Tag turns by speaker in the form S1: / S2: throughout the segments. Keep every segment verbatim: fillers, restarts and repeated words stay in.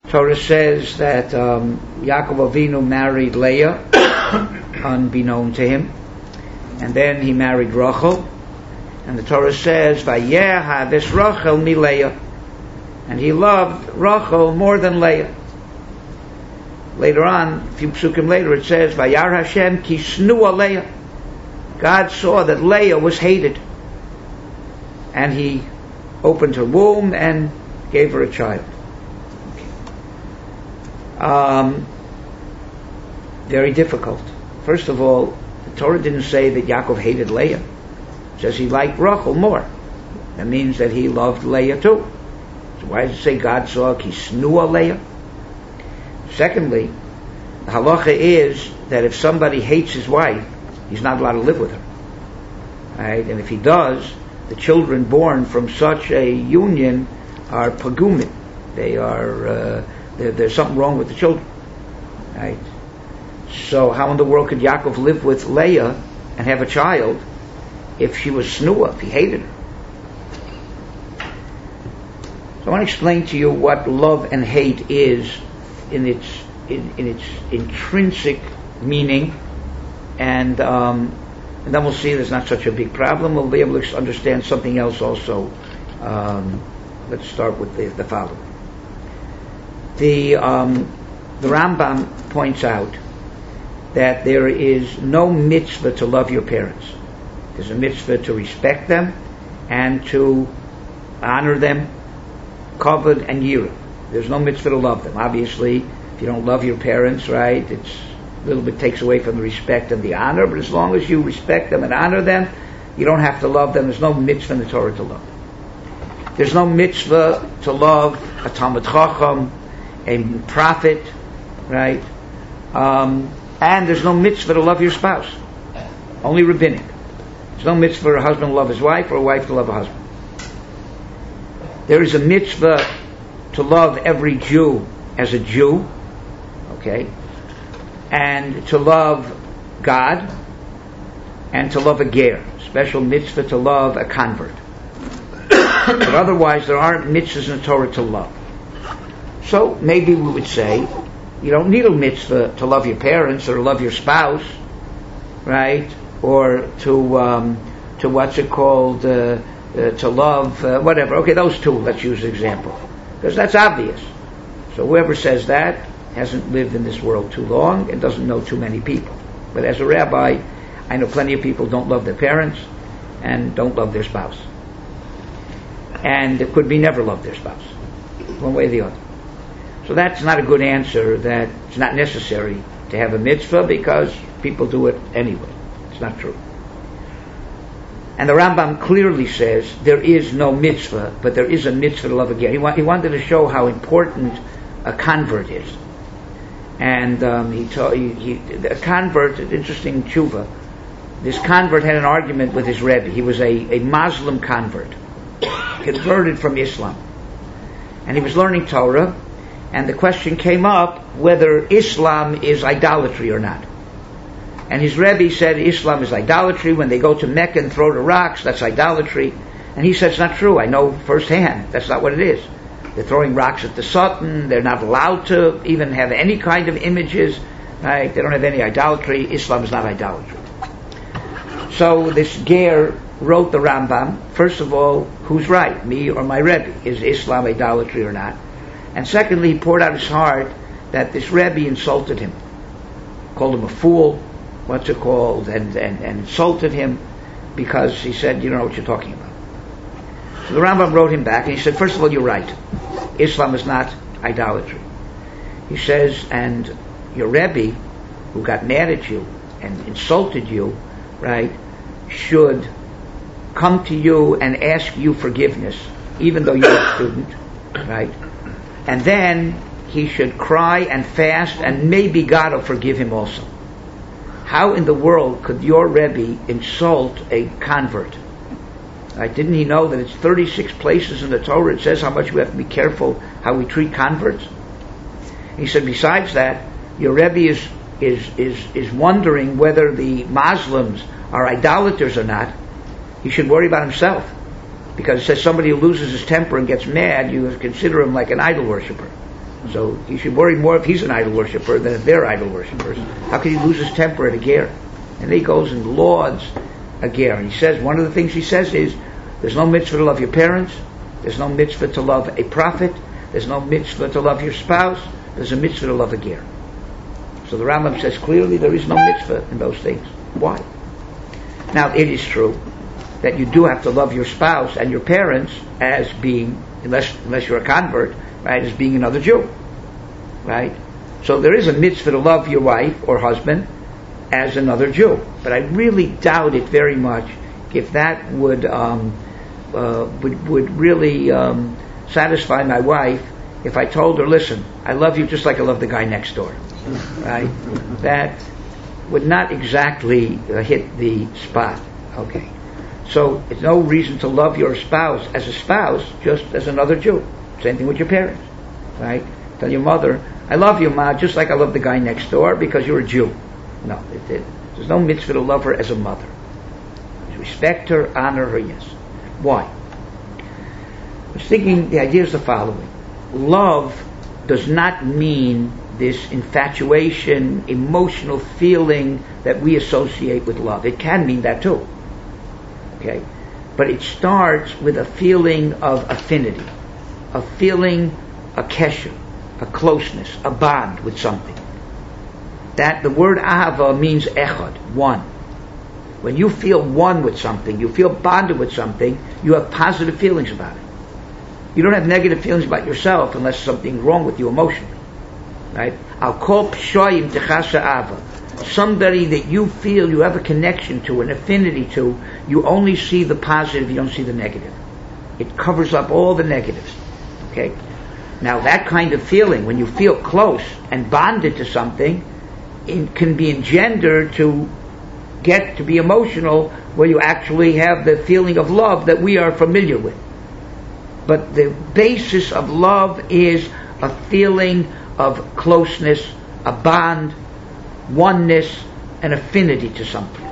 S1: Torah says that um, Yaakov Avinu married Leah, unbeknown to him, and then he married Rachel, and the Torah says, "Vayeha this Rachel mi Leah," and he loved Rachel more than Leah. Later on, a few psukim later, it says, "Vayar Hashem ki snua Leah." God saw that Leah was hated, and he opened her womb and gave her a child. Um, very difficult. First of all, the Torah didn't say that Yaakov hated Leah. It says he liked Rachel more. That means that he loved Leah too. So why does it say God saw ki snua Leah? Secondly, the halacha is that if somebody hates his wife, he's not allowed to live with her. Right? And if he does, the children born from such a union are pagumim. They are, uh, there's something wrong with the children. Right? So how in the world could Yaakov live with Leah and have a child if she was snua, if he hated her? So I want to explain to you what love and hate is in its in, in its intrinsic meaning, and um, and then we'll see there's not such a big problem. We'll be able to understand something else also. Um, let's start with the, the following. The um, the Rambam points out that there is no mitzvah to love your parents. There's a mitzvah to respect them and to honor them, kavod and yira. There's no mitzvah to love them. Obviously, if you don't love your parents, right, it's a little bit takes away from the respect and the honor, but as long as you respect them and honor them, you don't have to love them. There's no mitzvah in the Torah to love them. There's no mitzvah to love a Talmid Chacham, a prophet, right? Um, and there's no mitzvah to love your spouse. Only rabbinic. There's no mitzvah for a husband to love his wife or a wife to love a husband. There is a mitzvah to love every Jew as a Jew, okay, and to love God, and to love a ger, special mitzvah to love a convert. But otherwise there aren't mitzvahs in the Torah to love. So maybe we would say, you don't need a mitzvah to love your parents or to love your spouse, right? Or to um, to what's it called, uh, uh, to love, uh, whatever. Okay, those two, let's use an example. Because that's obvious. So whoever says that hasn't lived in this world too long and doesn't know too many people. But as a rabbi, I know plenty of people don't love their parents and don't love their spouse. And it could be never love their spouse, one way or the other. So that's not a good answer, that it's not necessary to have a mitzvah because people do it anyway. It's not true. And the Rambam clearly says there is no mitzvah, but there is a mitzvah to love again. He, wa- he wanted to show how important a convert is. And um, he told he, he, a convert, an interesting tshuva. This convert had an argument with his Rebbe. He was a, a Muslim convert, converted from Islam. And he was learning Torah, and the question came up whether Islam is idolatry or not. And his Rebbe said Islam is idolatry. When they go to Mecca and throw the rocks, that's idolatry. And he said, it's not true. I know firsthand. That's not what it is. They're throwing rocks at the Sultan. They're not allowed to even have any kind of images. Right? They don't have any idolatry. Islam is not idolatry. So this Ger wrote the Rambam. First of all, who's right, me or my Rebbe? Is Islam idolatry or not? And secondly, he poured out his heart that this Rebbe insulted him. Called him a fool. What's it called, and, and, and insulted him because he said, you don't know what you're talking about. So the Rambam wrote him back and he said, first of all, you're right. Islam is not idolatry. He says, and your Rebbe, who got mad at you and insulted you, right, should come to you and ask you forgiveness, even though you're a student, right? And then he should cry and fast, and maybe God will forgive him also. How in the world could your Rebbe insult a convert? Right? Didn't he know that it's thirty-six places in the Torah it says how much we have to be careful how we treat converts? He said, besides that, your Rebbe is is is is wondering whether the Muslims are idolaters or not. He should worry about himself, because it says somebody who loses his temper and gets mad, you consider him like an idol worshiper. So he should worry more if he's an idol worshiper than if they're idol worshippers. How could he lose his temper at a ger? And then he goes and lauds a ger. And he says, one of the things he says is, there's no mitzvah to love your parents. There's no mitzvah to love a prophet. There's no mitzvah to love your spouse. There's a mitzvah to love a ger. So the Rambam says clearly there is no mitzvah in those things. Why? Now it is true that you do have to love your spouse and your parents as being, unless unless you're a convert, right, as being another Jew. Right? So there is a mitzvah to love your wife or husband as another Jew. But I really doubt it very much if that would um, uh, would, would really um, satisfy my wife if I told her, listen, I love you just like I love the guy next door. Right? That would not exactly uh, hit the spot. Okay. So it's no reason to love your spouse as a spouse, just as another Jew. Same thing with your parents. Right? Tell your mother, I love you, Ma, just like I love the guy next door because you're a Jew. No, it, it, there's no mitzvah to love her as a mother. Respect her, honor her, yes. Why? I was thinking, the idea is the following. Love does not mean this infatuation, emotional feeling that we associate with love. It can mean that too. Okay? But it starts with a feeling of affinity, a feeling, a kesher, a closeness, a bond with something. That the word ahava means echad, one. When you feel one with something, you feel bonded with something, you have positive feelings about it. You don't have negative feelings about yourself unless something's wrong with you emotionally. Right? I'll call pshoyim techasa ava. Somebody that you feel you have a connection to, an affinity to, you only see the positive, you don't see the negative. It covers up all the negatives. Okay? Now that kind of feeling, when you feel close and bonded to something, it can be engendered to get to be emotional, where you actually have the feeling of love that we are familiar with. But the basis of love is a feeling of closeness, a bond, oneness, an affinity to something.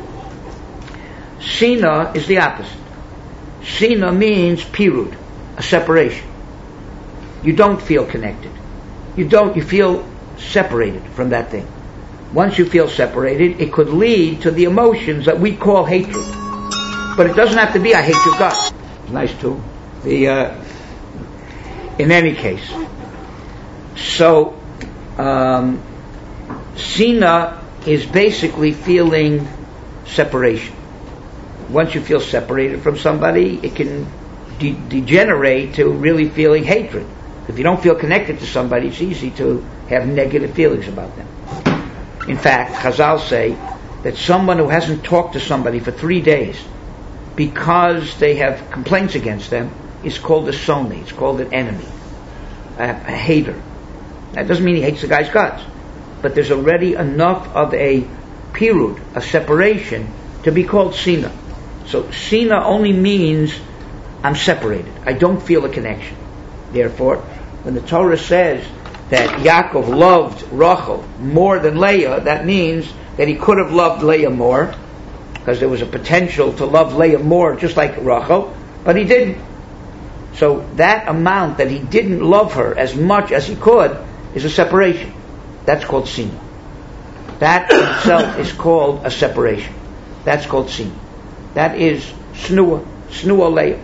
S1: Sina is the opposite. Sina means pirud, a separation. You don't feel connected. You don't, you feel separated from that thing. Once you feel separated, it could lead to the emotions that we call hatred. But it doesn't have to be I hate your guts. It's nice too. The, uh, in any case. So, um, Sina is basically feeling separation. Once you feel separated from somebody, it can de- degenerate to really feeling hatred. If you don't feel connected to somebody, it's easy to have negative feelings about them. In fact, Chazal say that someone who hasn't talked to somebody for three days because they have complaints against them is called a soni. It's called an enemy, a, a hater. That doesn't mean he hates the guy's guts, but there's already enough of a pirud, a separation, to be called sina. So sina only means I'm separated. I don't feel a connection. Therefore, when the Torah says that Yaakov loved Rachel more than Leah, that means that he could have loved Leah more, because there was a potential to love Leah more just like Rachel, but he didn't. So that amount that he didn't love her as much as he could is a separation. That's called sina. That itself is called a separation. That's called sina. That is snua, snua Leah.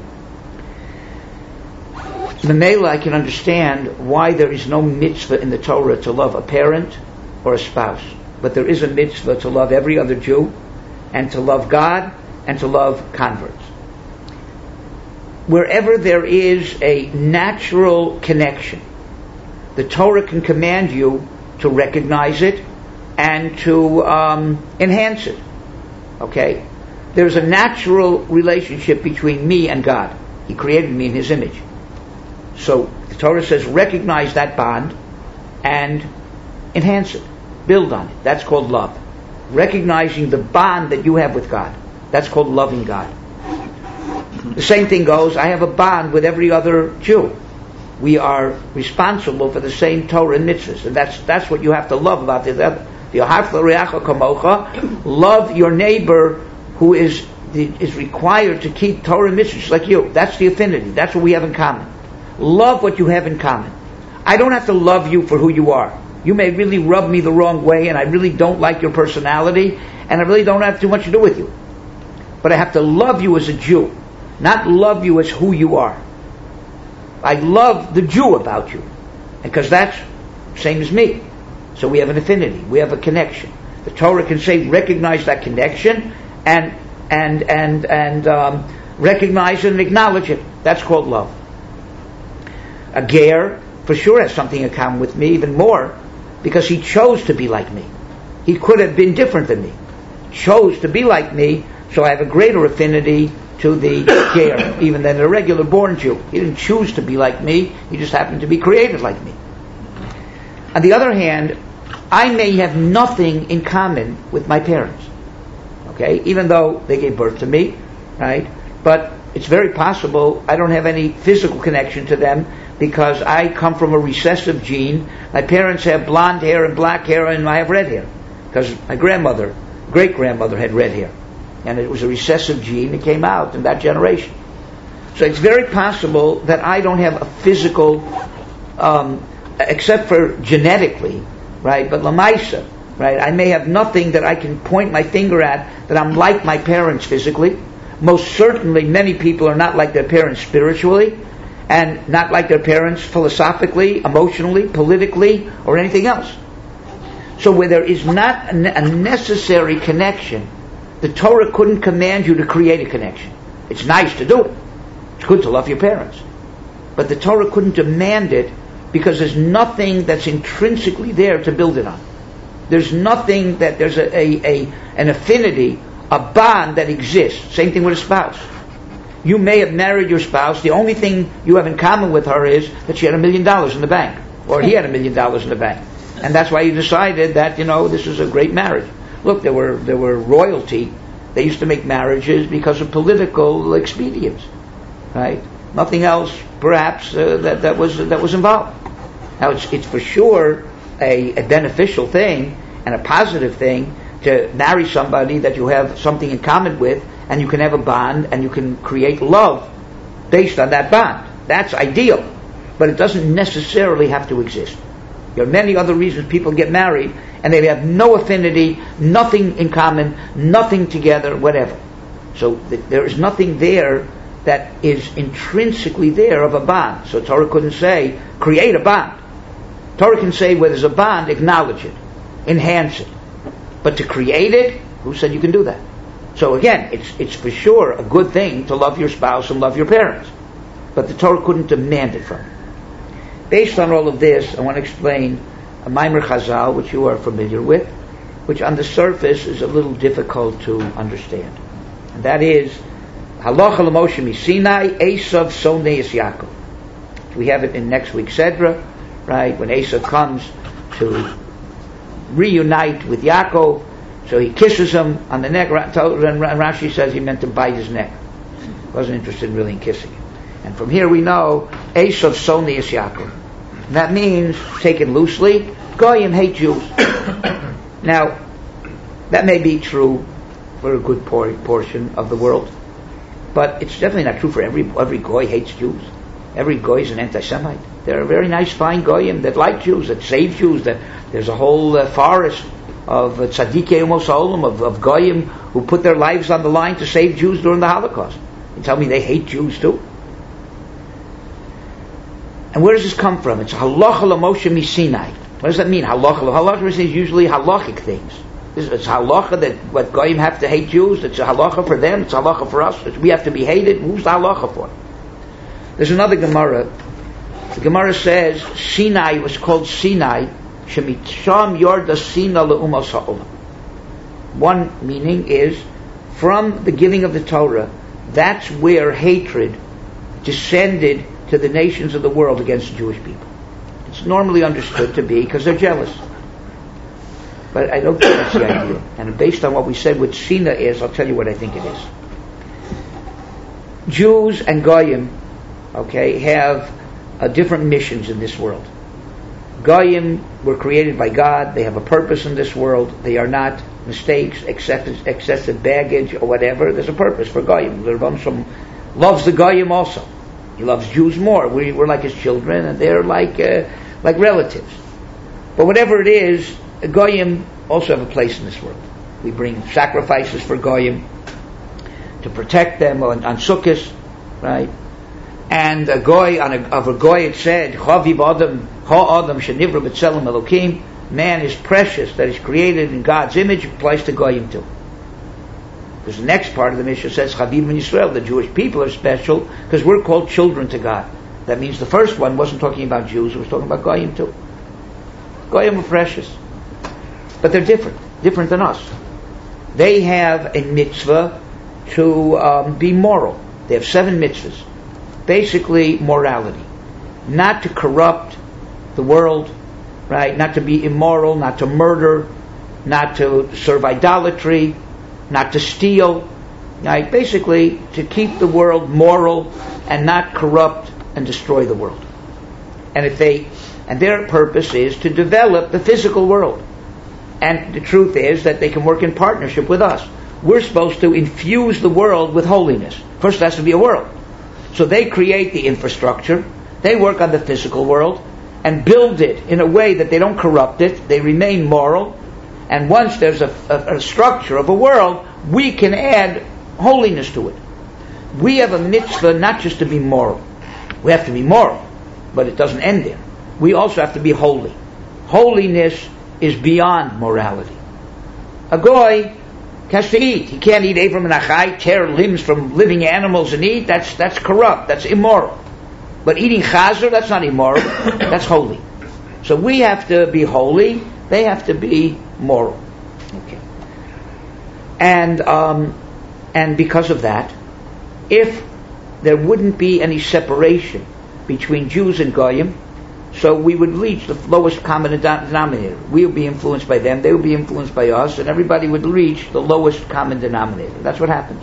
S1: Memela, I can understand why there is no mitzvah in the Torah to love a parent or a spouse. But there is a mitzvah to love every other Jew, and to love God, and to love converts. Wherever there is a natural connection, the Torah can command you to recognize it and to um, enhance it. Okay? There's a natural relationship between me and God. He created me in His image. So the Torah says recognize that bond and enhance it, build on it. That's called love. Recognizing the bond that you have with God. That's called loving God. The same thing goes, I have a bond with every other Jew. We are responsible for the same Torah and mitzvahs, and that's that's what you have to love about the other. Love your neighbor who is is required to keep Torah and mitzvahs like you. That's the affinity. That's what we have in common. Love what you have in common. I don't have to love you for who you are. You may really rub me the wrong way, and I really don't like your personality, and I really don't have too much to do with you. But I have to love you as a Jew, not love you as who you are. I love the Jew about you, because that's the same as me. So we have an affinity, we have a connection. The Torah can say, recognize that connection, and and and and um, recognize it and acknowledge it. That's called love. A ger, for sure, has something in common with me, even more, because he chose to be like me. He could have been different than me. Chose to be like me, so I have a greater affinity to the ger, even than a regular born Jew. He didn't choose to be like me, he just happened to be created like me. On the other hand, I may have nothing in common with my parents. Okay? Even though they gave birth to me, right? But it's very possible I don't have any physical connection to them because I come from a recessive gene. My parents have blonde hair and black hair, and I have red hair. Because my grandmother, great-grandmother had red hair. And it was a recessive gene that came out in that generation. So it's very possible that I don't have a physical, um, except for genetically, right? But lamaisa, right? I may have nothing that I can point my finger at that I'm like my parents physically. Most certainly, many people are not like their parents spiritually, and not like their parents philosophically, emotionally, politically, or anything else. So where there is not a necessary connection, the Torah couldn't command you to create a connection. It's nice to do it. It's good to love your parents. But the Torah couldn't demand it because there's nothing that's intrinsically there to build it on. There's nothing that there's a, a, a an affinity, a bond that exists. Same thing with a spouse. You may have married your spouse. The only thing you have in common with her is that she had a million dollars in the bank, or he had a million dollars in the bank, and that's why you decided that, you know, this is a great marriage. Look, there were there were royalty. They used to make marriages because of political expedience, right? Nothing else, perhaps, uh, that that was that was involved. Now, it's it's for sure a, a beneficial thing and a positive thing to marry somebody that you have something in common with, and you can have a bond, and you can create love based on that bond. That's ideal, but it doesn't necessarily have to exist. There are many other reasons people get married, and they have no affinity, nothing in common, nothing together, whatever. So th- there is nothing there that is intrinsically there of a bond. So Torah couldn't say, create a bond. Torah can say, where there's a bond, acknowledge it, enhance it. But to create it, who said you can do that? So again, it's it's for sure a good thing to love your spouse and love your parents. But the Torah couldn't demand it from you. Based on all of this, I want to explain a Maimer Chazal, which you are familiar with, which on the surface is a little difficult to understand. And that is, Halacha l'Moshe miSinai, Esav Soneis Yaakov. We have it in next week's Sedra, right? When Esav comes to reunite with Yaakov, so he kisses him on the neck, and Rashi says he meant to bite his neck. Wasn't interested really in kissing him. And from here we know, Esav Soneis Yaakov. And that means, taken loosely, Goyim hate Jews. Now, that may be true for a good por- portion of the world, but it's definitely not true for every every Goy hates Jews. Every Goy is an anti-Semite. There are very nice, fine Goyim that like Jews, that save Jews, that there's a whole uh, forest of uh, Tzadikei Umos Ha'olam, of, of Goyim who put their lives on the line to save Jews during the Holocaust. You tell me they hate Jews too? And where does this come from? It's halacha l'Moshe miSinai. What does that mean? Halacha. Halacha is usually halachic things. It's halacha that what Goyim have to hate Jews. It's a halacha for them. It's a halacha for us. It's we have to be hated. Who's the halacha for? There's another Gemara. The Gemara says Sinai was called Sinai. Shemitzam yorda Sina le'umas ha'olam. One meaning is from the giving of the Torah. That's where hatred descended to the nations of the world against the Jewish people. It's normally understood to be because they're jealous. But I don't think that's the idea. And based on what we said what Sina is, I'll tell you what I think it is. Jews and Goyim, okay, have uh, different missions in this world. Goyim were created by God. They have a purpose in this world. They are not mistakes, excessive, excessive baggage, or whatever. There's a purpose for Goyim. The Rebbe Shalom loves the Goyim also. He loves Jews more. We, we're like his children, and they're like uh, like relatives. But whatever it is, Goyim also have a place in this world. We bring sacrifices for Goyim to protect them on, on Sukkot, right? And a Goy, on a, of a Goy it said, Chaviv Adam, Ha Adam Shenivra B'Tselem Elokim, man is precious, that is created in God's image, applies to Goyim too. Because the next part of the Mishnah says, Chaviv in Yisrael, the Jewish people are special, because we're called children to God. That means the first one wasn't talking about Jews, it was talking about Goyim too. Goyim are precious. But they're different, different than us. They have a mitzvah to um, be moral. They have seven mitzvahs. Basically, morality. Not to corrupt the world, right? Not to be immoral, not to murder, not to serve idolatry, not to steal, right? Basically, to keep the world moral and not corrupt and destroy the world. And if they, and their purpose is to develop the physical world. And the truth is that they can work in partnership with us. We're supposed to infuse the world with holiness. First, there has to be a world. So they create the infrastructure, they work on the physical world, and build it in a way that they don't corrupt it, they remain moral, and once there's a, a, a structure of a world, we can add holiness to it. We have a mitzvah not just to be moral. We have to be moral, but it doesn't end there. We also have to be holy. Holiness is beyond morality. A goy has to eat. He can't eat Avram and Achai, tear limbs from living animals and eat. That's that's corrupt. That's immoral. But eating chazer, that's not immoral. That's holy. So we have to be holy. They have to be moral. Okay. And um, and because of that, if there wouldn't be any separation between Jews and Goyim, so we would reach the lowest common denominator. We would be influenced by them, they would be influenced by us, and everybody would reach the lowest common denominator. That's what happens.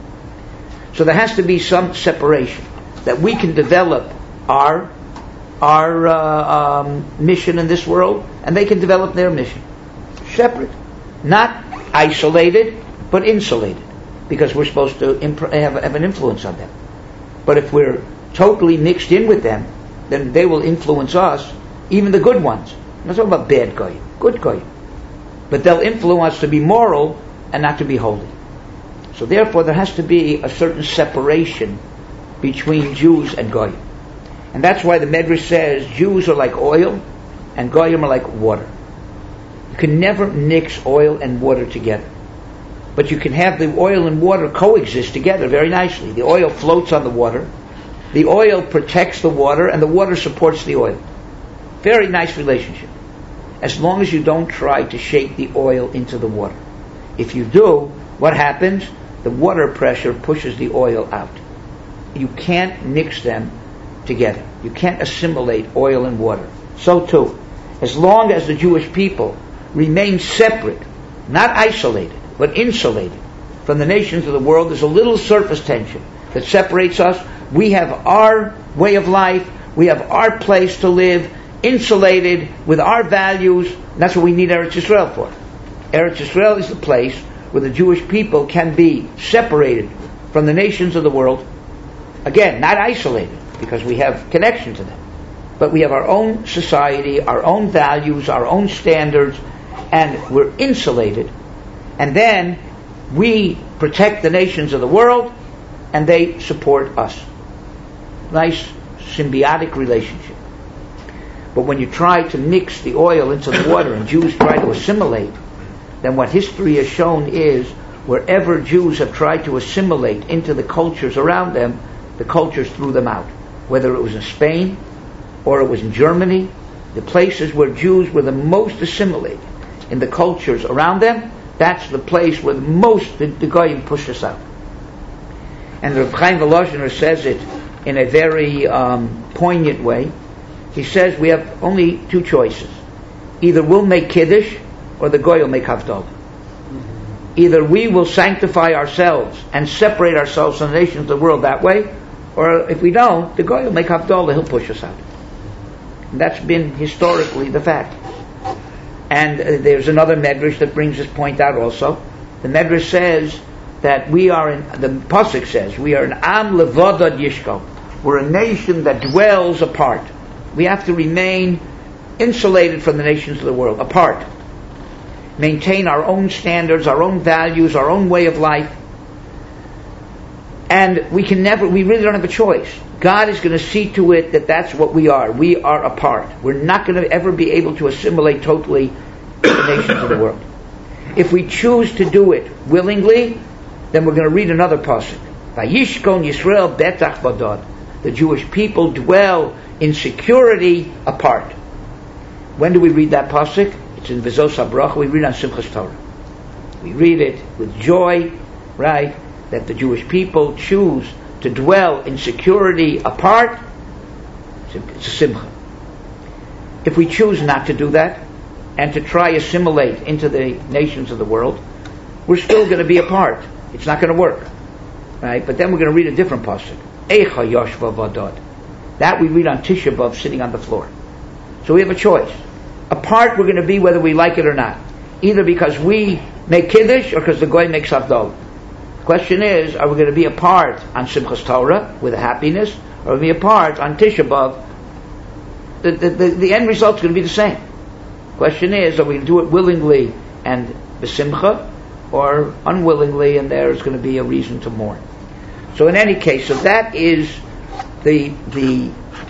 S1: So there has to be some separation, that we can develop our our uh, um, mission in this world, and they can develop their mission. Separate. Not isolated, but insulated. Because we're supposed to imp- have, have an influence on them. But if we're totally mixed in with them, then they will influence us, even the good ones. I'm not talking about bad goyim, good goyim. But they'll influence us to be moral and not to be holy. So therefore there has to be a certain separation between Jews and goyim. And that's why the Medrash says Jews are like oil and goyim are like water. You can never mix oil and water together. But you can have the oil and water coexist together very nicely. The oil floats on the water. The oil protects the water, and the water supports the oil. Very nice relationship. As long as you don't try to shake the oil into the water. If you do, what happens? The water pressure pushes the oil out. You can't mix them together. You can't assimilate oil and water. So too, as long as the Jewish people remain separate, not isolated, but insulated from the nations of the world, there's a little surface tension that separates us. We have our way of life, we have our place to live, insulated with our values, and that's what we need Eretz Yisrael for. Eretz Yisrael is the place where the Jewish people can be separated from the nations of the world. Again, not isolated, because we have connection to them. But we have our own society, our own values, our own standards, and we're insulated. And then we protect the nations of the world, and they support us. Nice symbiotic relationship. But when you try to mix the oil into the water and Jews try to assimilate, then what history has shown is wherever Jews have tried to assimilate into the cultures around them, the cultures threw them out. Whether it was in Spain or it was in Germany, the places where Jews were the most assimilated in the cultures around them, that's the place where the most the, the Goyim push us out. And Reb Chaim Volozhiner says it in a very um, poignant way. He says we have only two choices. Either we'll make Kiddush or the Goy will make Havdalah. Either we will sanctify ourselves and separate ourselves from the nations of the world that way, or if we don't, the Goy will make Havdalah, he'll push us out. And that's been historically the fact. And uh, there's another Medrash that brings this point out also. The Medrash says that we are in, the Pasuk says, we are an Am Levadad Yishkal. We're a nation that dwells apart. We have to remain insulated from the nations of the world, apart. Maintain our own standards, our own values, our own way of life. And we can never, we really don't have a choice. God is going to see to it that that's what we are. We are apart. We're not going to ever be able to assimilate totally the nations of the world. If we choose to do it willingly, then we're going to read another pasuk. Vayishkon Yisrael betach badad. The Jewish people dwell in security apart. When do we read that pasuk? It's in V'zos HaBracha. We read on Simchas Torah. We read it with joy, right? That the Jewish people choose to dwell in security apart. It's a simcha. If we choose not to do that and to try assimilate into the nations of the world, we're still going to be apart. It's not going to work, right? But then we're going to read a different pasuk. Eicha Yoshva Vadad. That we read on Tisha B'Av, sitting on the floor. So we have a choice. Apart we're going to be whether we like it or not. Either because we make Kiddush or because the Goy makes Havdalah. The question is, are we going to be apart on Simchas Torah with a happiness, or are we apart on Tisha B'Av? The, the, the, the end result is going to be the same. The question is, are we going to do it willingly and b'simcha, or unwillingly and there's going to be a reason to mourn? So in any case, so that is the the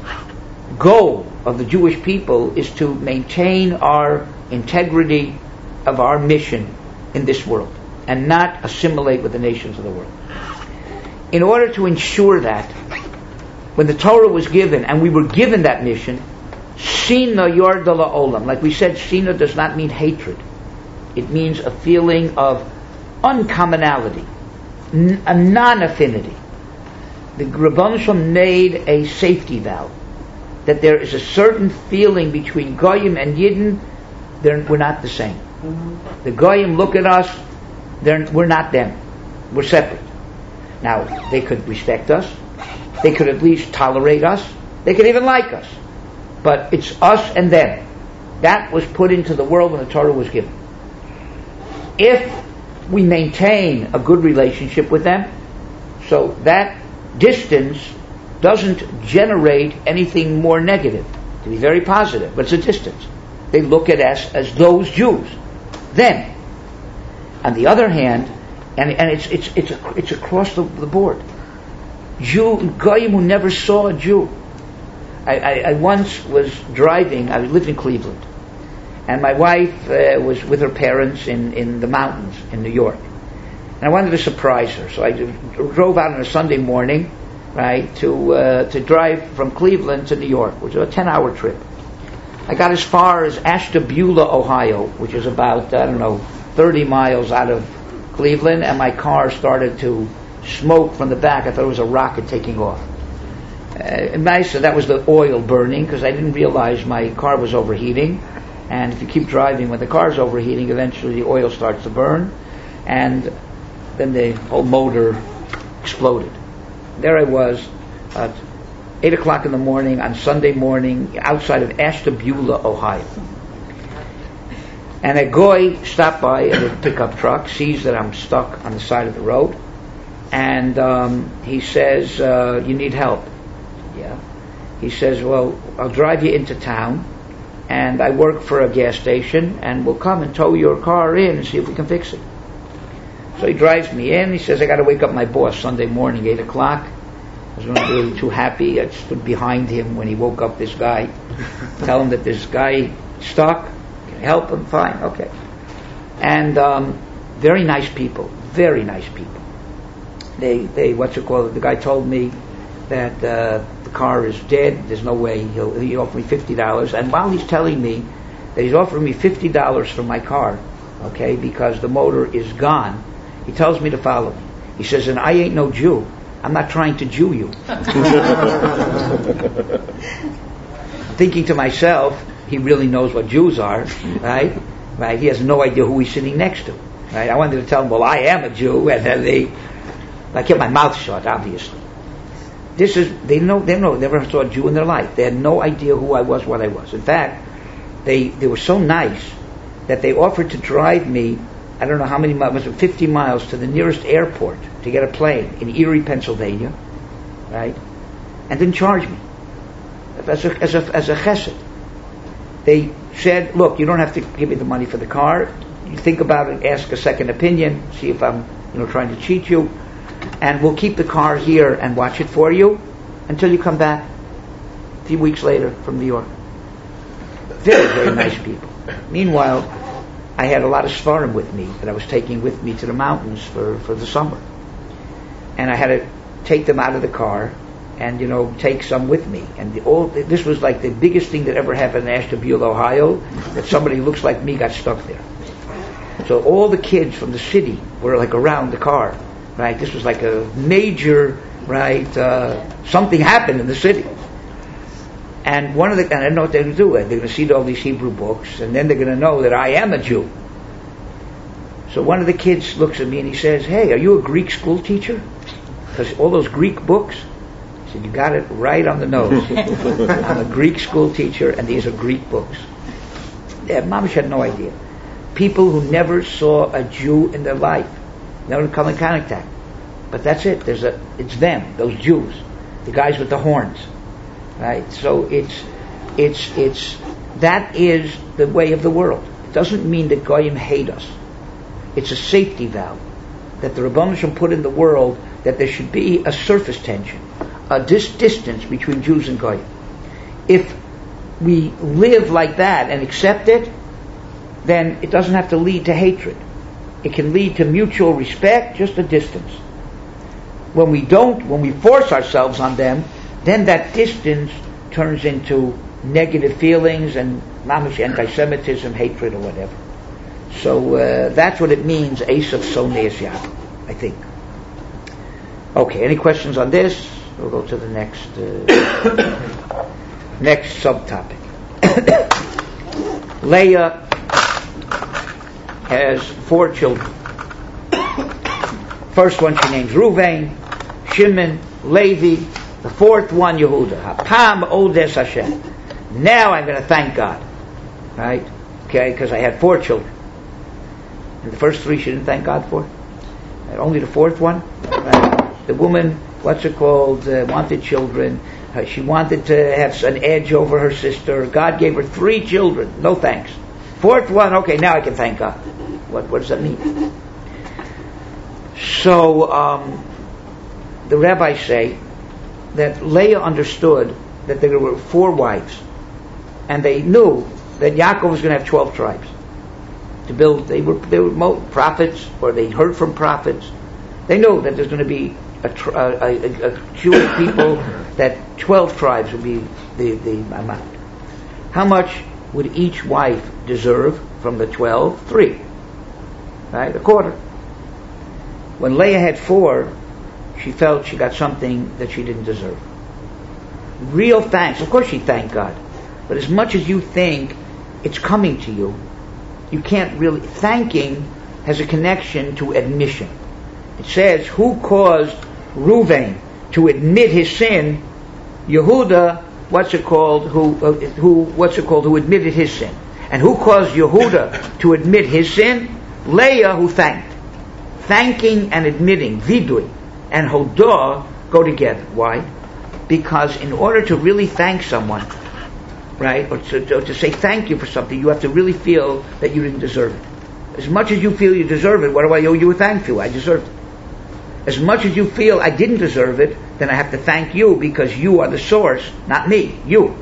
S1: goal of the Jewish people, is to maintain our integrity of our mission in this world and not assimilate with the nations of the world. In order to ensure that, when the Torah was given and we were given that mission, Sina Yarda La'olam. Like we said, Sina does not mean hatred. It means a feeling of uncommonality, n- a non-affinity. The Rebbeinu Shalom made a safety valve, that there is a certain feeling between Goyim and Yidden. We're not the same. Mm-hmm. The Goyim look at us, we're not them. We're separate. Now, they could respect us. They could at least tolerate us. They could even like us. But it's us and them. That was put into the world when the Torah was given. If we maintain a good relationship with them, so that distance doesn't generate anything more negative. To be very positive, but it's a distance. They look at us as those Jews. Them. On the other hand, and and it's it's it's a, it's across the, the board. Jew Goyim who never saw a Jew. I, I, I once was driving. I lived in Cleveland, and my wife uh, was with her parents in, in the mountains in New York, and I wanted to surprise her. So I drove out on a Sunday morning, right, to uh, to drive from Cleveland to New York, which was a ten-hour trip. I got as far as Ashtabula, Ohio, which is about I don't know thirty miles out of Cleveland, and my car started to smoke from the back. I thought it was a rocket taking off. Uh, nice, so that was the oil burning, because I didn't realize my car was overheating. And if you keep driving when the car's overheating, eventually the oil starts to burn, and then the whole motor exploded. There I was at eight o'clock in the morning on Sunday morning outside of Ashtabula, Ohio. And a goy stopped by in a pickup truck, sees that I'm stuck on the side of the road, and um, he says, uh, you need help. Yeah. He says, well, I'll drive you into town, and I work for a gas station, and we'll come and tow your car in and see if we can fix it. So he drives me in. He says, I got to wake up my boss Sunday morning, eight o'clock. I was not really too happy. I stood behind him when he woke up this guy. Tell him that this guy stuck. Can I help him? Fine, okay. And um, very nice people. Very nice people. They, they, what's it called? The guy told me that uh, the car is dead. There's no way he'll. He offered me fifty dollars. And while he's telling me that he's offering me fifty dollars for my car, okay, because the motor is gone, he tells me to follow me. He says, and I ain't no Jew. I'm not trying to Jew you. Thinking to myself, he really knows what Jews are, right? Right? He has no idea who he's sitting next to, right? I wanted to tell him, well, I am a Jew, and then they, I kept my mouth shut, obviously. This is, they know, they know, never saw a Jew in their life. They had no idea who I was, what I was. In fact, they, they were so nice that they offered to drive me, I don't know how many miles, fifty miles to the nearest airport to get a plane in Erie, Pennsylvania, right? And didn't charge me as a, as a, as a chesed. they said, look, you don't have to give me the money for the car. You think about it, ask a second opinion, see if I'm, you know, trying to cheat you, and we'll keep the car here and watch it for you until you come back a few weeks later from New York. Very, very nice people. Meanwhile, I had a lot of Sfarim with me that I was taking with me to the mountains for, for the summer. And I had to take them out of the car and, you know, take some with me. And the, all this was like the biggest thing that ever happened in Ashtabula, Ohio, that somebody who looks like me got stuck there. So all the kids from the city were like around the car, right? This was like a major, right, uh, something happened in the city. And one of the, and I didn't know what they were going to do. They're going to see all these Hebrew books, and then they're going to know that I am a Jew. So one of the kids looks at me and he says, hey, are you a Greek school teacher? Because all those Greek books. I said, you got it right on the nose. I'm a Greek school teacher, and these are Greek books. Yeah, Mamish had no idea. People who never saw a Jew in their life, never come in contact. But that's it. There's a, it's them, those Jews, the guys with the horns. Right, so it's, it's, it's, that is the way of the world. It doesn't mean that Goyim hate us. It's a safety valve that the Rebbeinu Shalom put in the world, that there should be a surface tension, a dis- distance between Jews and Goyim. If we live like that and accept it, then it doesn't have to lead to hatred. It can lead to mutual respect, just a distance. When we don't, when we force ourselves on them, then that distance turns into negative feelings and mamish anti-Semitism, hatred, or whatever. So uh, that's what it means, Esav Sonei es Yaakov, I think. Okay, any questions on this? We'll go to the next uh, next subtopic. Leah has four children. First one she names Ruvain, Shimon, Levi. The fourth one, Yehuda. Hapam Odes Hashem. Now I'm going to thank God. Right? Okay, because I had four children. And the first three she didn't thank God for. And only the fourth one. Right? The woman, what's it called, uh, wanted children. Uh, she wanted to have an edge over her sister. God gave her three children. No thanks. Fourth one, okay, now I can thank God. What, what does that mean? So, um, the rabbis say that Leah understood that there were four wives, and they knew that Yaakov was going to have twelve tribes to build. They were they were prophets, or they heard from prophets. They knew that there's going to be a, a, a, a Jewish people, that twelve tribes would be the the amount. How much would each wife deserve from the twelve? Three, right? A quarter. When Leah had four, she felt she got something that she didn't deserve. Real thanks. Of course she thanked God. But as much as you think it's coming to you, you can't really... Thanking has a connection to admission. It says, who caused Ruvain to admit his sin? Yehuda, what's it called, who, uh, who, what's it called, who admitted his sin. And who caused Yehuda to admit his sin? Leah, who thanked. Thanking and admitting, vidui, and hodah go together. Why? Because in order to really thank someone, right, or to, or to say thank you for something, you have to really feel that you didn't deserve it. As much as you feel you deserve it, what do I owe you a thank you? I deserved it. As much as you feel I didn't deserve it, then I have to thank you because you are the source, not me, you.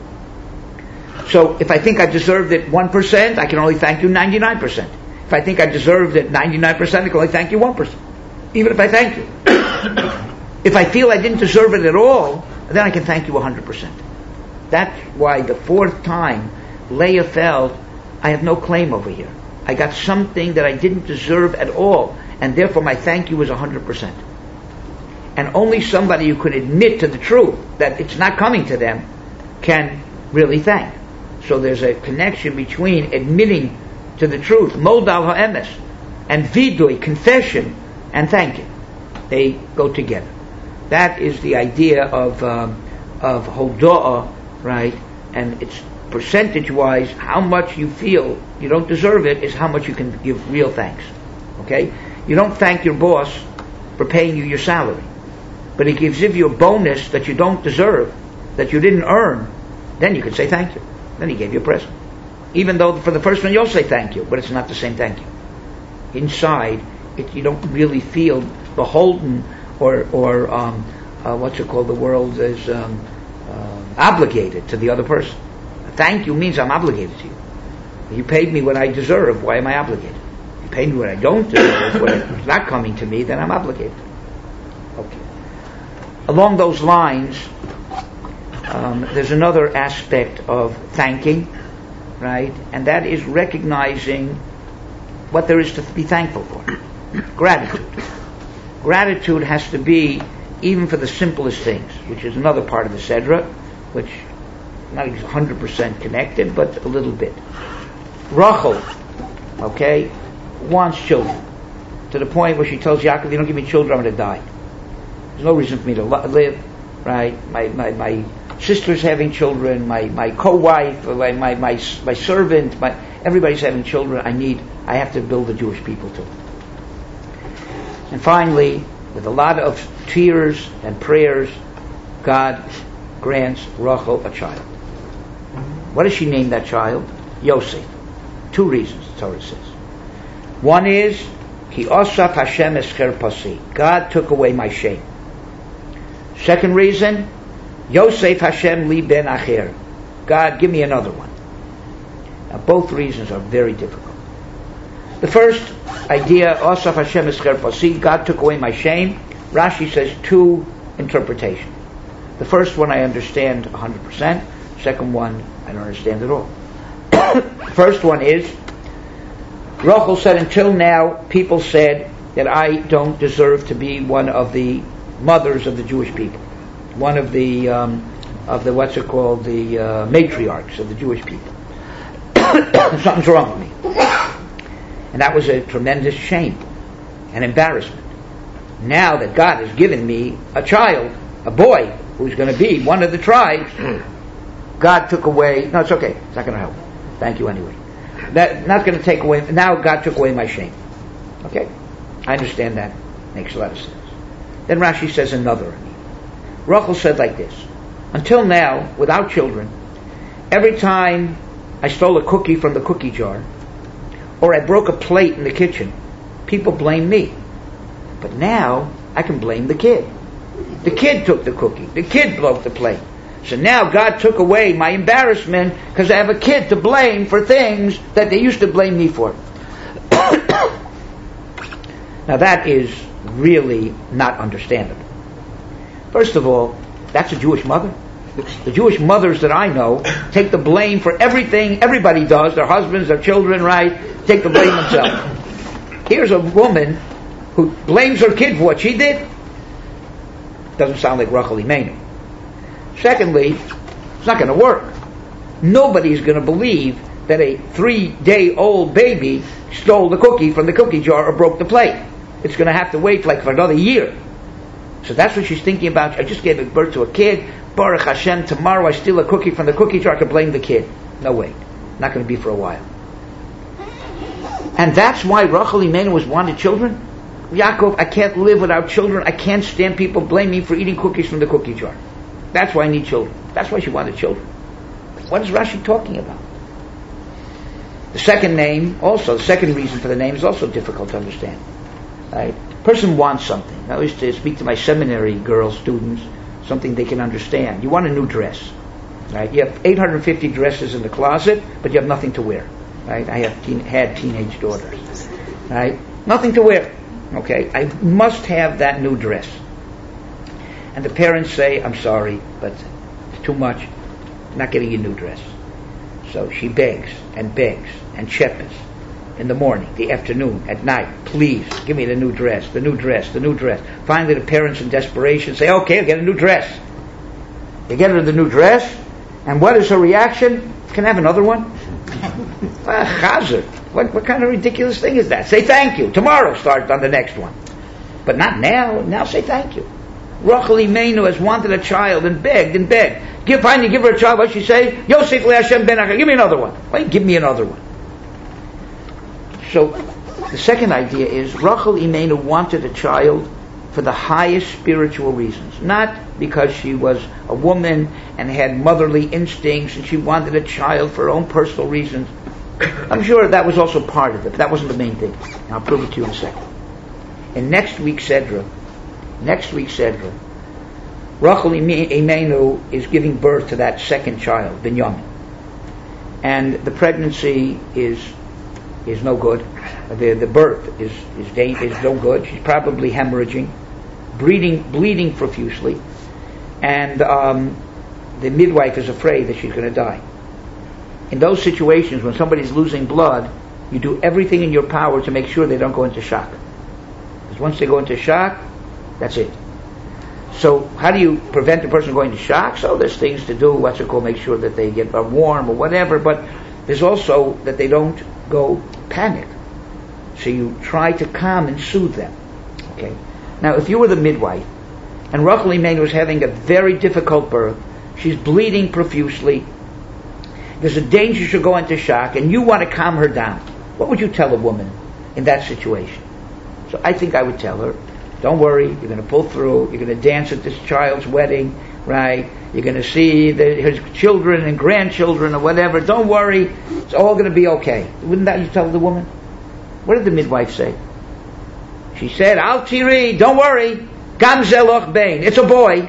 S1: So if I think I deserved it one percent, I can only thank you ninety-nine percent. If I think I deserved it ninety-nine percent, I can only thank you one percent. Even if I thank you. If I feel I didn't deserve it at all, then I can thank you one hundred percent. That's why the fourth time Leah felt, I have no claim over here. I got something that I didn't deserve at all, and therefore my thank you is one hundred percent. And only somebody who can admit to the truth that it's not coming to them can really thank. So there's a connection between admitting to the truth, modal ha'emes, and vidui, confession, and thanking. They go together. That is the idea of um, of hoda'ah, right? And it's percentage-wise, how much you feel you don't deserve it is how much you can give real thanks. Okay? You don't thank your boss for paying you your salary, but he gives you a bonus that you don't deserve, that you didn't earn. Then you can say thank you. Then he gave you a present. Even though for the first one you'll say thank you, but it's not the same thank you. Inside, it, you don't really feel beholden or, or um, uh, what's it called, the world is um, uh, obligated to the other person. Thank you means I'm obligated to you. You paid me what I deserve, why am I obligated? You paid me what I don't deserve, what is not coming to me, then I'm obligated. Okay. Along those lines, um, there's another aspect of thanking, right? And that is recognizing what there is to be thankful for. Gratitude. Gratitude has to be even for the simplest things, which is another part of the Sedra, which not one hundred percent connected, but a little bit. Rachel, okay, wants children to the point where she tells Yaakov, "You don't give me children, I'm going to die. There's no reason for me to lo- live." Right? My my my sister's having children. My my co-wife, my my my, my servant, my everybody's having children. I need. I have to build the Jewish people too. And finally, with a lot of tears and prayers, God grants Rachel a child. What does she name that child? Yosef. Two reasons, the Torah says. One is, Ki osaf Hashem escher pasi. God took away my shame. Second reason, Yosef Hashem li ben acher. God, give me another one. Now, both reasons are very difficult. The first idea, osaf Hashem escher pasi, God took away my shame. Rashi says two interpretations. The first one I understand one hundred percent. Second one, I don't understand at all. First one is, Rachel said, until now, people said that I don't deserve to be one of the mothers of the Jewish people, one of the um, of the what's it called, the uh, matriarchs of the Jewish people. Something's wrong with me, and that was a tremendous shame and embarrassment. Now that God has given me a child, a boy who's going to be one of the tribes, God took away. No, it's okay. It's not going to help. Thank you anyway. That not going to take away. Now God took away my shame. Okay, I understand that. Makes a lot of sense. Then Rashi says another. Rachel said like this: until now, without children, every time I stole a cookie from the cookie jar, or I broke a plate in the kitchen, people blame me. But now I can blame the kid. The kid took the cookie. The kid broke the plate. So now God took away my embarrassment because I have a kid to blame for things that they used to blame me for. Now that is really not understandable. First of all, that's a Jewish mother. The Jewish mothers that I know take the blame for everything everybody does, their husbands, their children, right? Take the blame themselves. Here's a woman who blames her kid for what she did. Doesn't sound like Rachel Imenu. Secondly, it's not going to work. Nobody's going to believe that a three-day-old baby stole the cookie from the cookie jar or broke the plate. It's going to have to wait like for another year. So that's what she's thinking about. I just gave birth to a kid. Baruch Hashem, tomorrow I steal a cookie from the cookie jar, I can blame the kid. No way. Not going to be for a while. And that's why Rachel Imenu was wanted children. Yaakov, I can't live without children. I can't stand people blame me for eating cookies from the cookie jar. That's why I need children. That's why she wanted children. What is Rashi talking about? The second name, also, the second reason for the name is also difficult to understand. Right? Person wants something. I used to speak to my seminary girl students, something they can understand. You want a new dress. Right? You have eight hundred fifty dresses in the closet, but you have nothing to wear. Right? I have teen, had teenage daughters. Right? Nothing to wear. Okay? I must have that new dress. And the parents say, I'm sorry, but it's too much. I'm not getting you a new dress. So she begs and begs and cheppers in the morning, the afternoon, at night. Please, give me the new dress, the new dress, the new dress. Finally, the parents in desperation say, okay, I'll get a new dress. They get her the new dress, and what is her reaction? Can I have another one? Ah, Chazer. What, what kind of ridiculous thing is that? Say thank you. Tomorrow start on the next one. But not now. Now say thank you. Rachel Imenu has wanted a child and begged and begged. Give, finally give her a child. What she say? Yosef le Hashem ben Acher. Give me another one. Why give me another one? So the second idea is Rachel Imenu wanted a child for the highest spiritual reasons, not because she was a woman and had motherly instincts and she wanted a child for her own personal reasons. I'm sure that was also part of it, but that wasn't the main thing. And I'll prove it to you in a second. In next week's Sedra, next week's Sedra, Rachel Imenu is giving birth to that second child, Binyamin. And the pregnancy is is no good. The the birth is is, da- is no good. She's probably hemorrhaging, bleeding bleeding profusely, and um, the midwife is afraid that she's going to die. In those situations, when somebody's losing blood, you do everything in your power to make sure they don't go into shock. Because once they go into shock, that's it. So how do you prevent the person going into shock? So there's things to do, what's it called, make sure that they get warm or whatever, but there's also that they don't go panic. So you try to calm and soothe them. Okay. Now, if you were the midwife, and Rachel Imenu was having a very difficult birth, she's bleeding profusely, there's a danger she'll go into shock, and you want to calm her down, what would you tell a woman in that situation? So I think I would tell her, don't worry, you're going to pull through, you're going to dance at this child's wedding, right? You're going to see the, his children and grandchildren or whatever. Don't worry, it's all going to be okay. Wouldn't that you tell the woman? What did the midwife say? She said, Al tiri, don't worry, gam zeloch bein, it's a boy.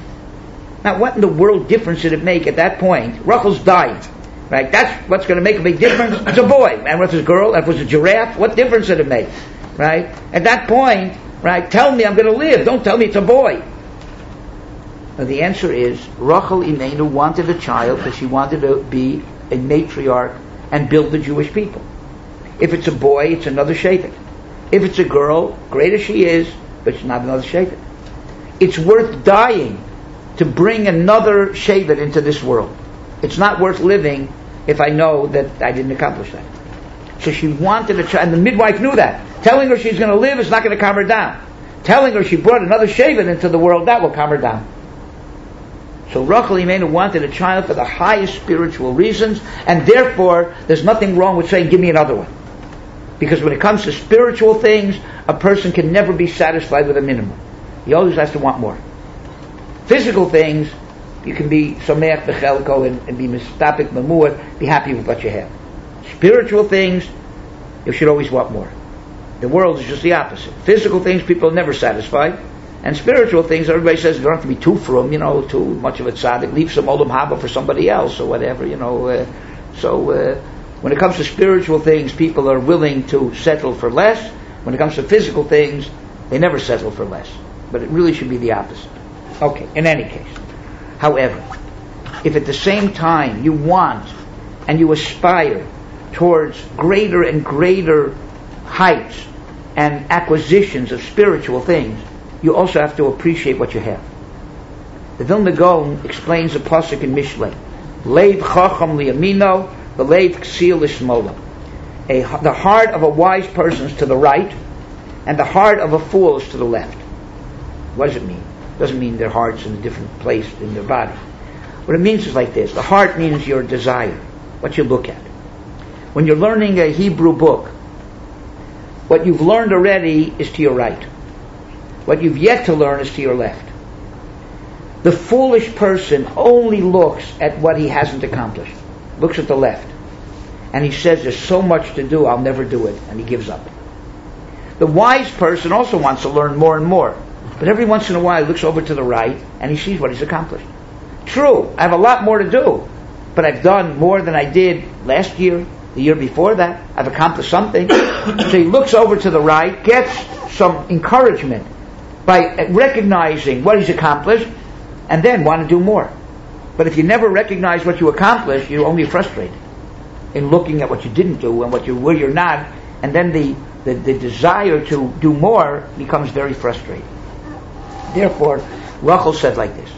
S1: Now, what in the world difference did it make at that point? Rachel's dying, right? That's what's going to make a big difference. It's a boy. And if it's a girl, if it was a giraffe, what difference did it make, right? At that point, right, tell me I'm going to live. Don't tell me it's a boy. Now, the answer is, Rachel Imenu wanted a child because she wanted to be a matriarch and build the Jewish people. If it's a boy, it's another Shevet. If it's a girl, great as she is, but she's not another Shevet. It's worth dying to bring another Shevet into this world. It's not worth living if I know that I didn't accomplish that. So she wanted a child, and the midwife knew that. Telling her she's going to live is not going to calm her down. Telling her she brought another Shevet into the world, that will calm her down. So Rachel Imenu wanted a child for the highest spiritual reasons, and therefore there's nothing wrong with saying, give me another one. Because when it comes to spiritual things, a person can never be satisfied with a minimum. He always has to want more. Physical things, you can be someach bechelko and, and be mistapik memur, be happy with what you have. Spiritual things, you should always want more. The world is just the opposite. Physical things, people are never satisfied. And spiritual things, everybody says, you don't have to be too frum, you know, too much of a tzaddik. Leave some olam haba for somebody else or whatever, you know. Uh, so, uh, when it comes to spiritual things, people are willing to settle for less. When it comes to physical things, they never settle for less. But it really should be the opposite. Okay, in any case. However, if at the same time you want and you aspire towards greater and greater heights and acquisitions of spiritual things, you also have to appreciate what you have. The Vilna Gaon explains a pasuk in Mishlei, Leiv chacham liyamino, v'leiv ksil lishmola. The heart of a wise person is to the right, and the heart of a fool is to the left. What does it mean? It doesn't mean their heart's in a different place in their body. What it means is like this. The heart means your desire, what you look at. When you're learning a Hebrew book, what you've learned already is to your right. What you've yet to learn is to your left. The foolish person only looks at what he hasn't accomplished. Looks at the left. And he says, there's so much to do, I'll never do it. And he gives up. The wise person also wants to learn more and more. But every once in a while he looks over to the right and he sees what he's accomplished. True, I have a lot more to do. But I've done more than I did last year, the year before that. I've accomplished something. So he looks over to the right, gets some encouragement by recognizing what he's accomplished, and then want to do more. But if you never recognize what you accomplished, you're only frustrated in looking at what you didn't do and what you where you're not, and then the, the, the desire to do more becomes very frustrating. Therefore, Rachel said like this,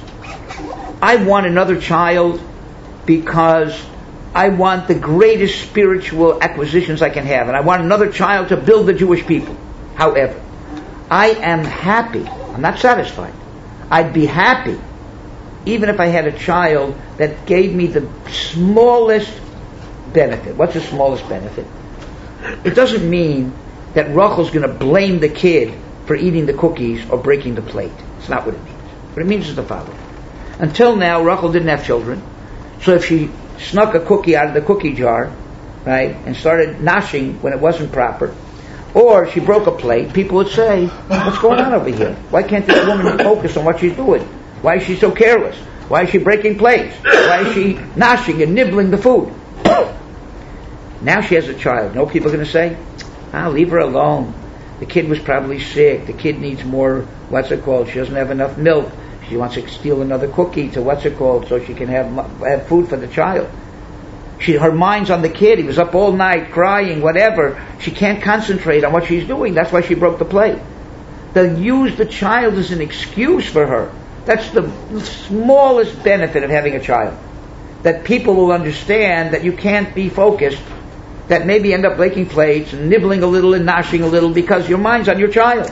S1: I want another child because I want the greatest spiritual acquisitions I can have, and I want another child to build the Jewish people. However, I am happy. I'm not satisfied. I'd be happy even if I had a child that gave me the smallest benefit. What's the smallest benefit? It doesn't mean that Rachel's going to blame the kid for eating the cookies or breaking the plate. It's not what it means. What it means is the following. Until now, Rachel didn't have children. So if she snuck a cookie out of the cookie jar, right, and started noshing when it wasn't proper, or she broke a plate, people would say, what's going on over here? Why can't this woman focus on what she's doing? Why is she so careless? Why is she breaking plates? Why is she noshing and nibbling the food? Now she has a child. You know what people are going to say? Ah, leave her alone. The kid was probably sick. The kid needs more, what's it called? She doesn't have enough milk. She wants to steal another cookie to what's it called so she can have have food for the child. She, her mind's on the kid. He was up all night crying, whatever. She can't concentrate on what she's doing. That's why she broke the plate. They'll use the child as an excuse for her. That's the smallest benefit of having a child. That people will understand that you can't be focused, that maybe end up breaking plates and nibbling a little and noshing a little because your mind's on your child.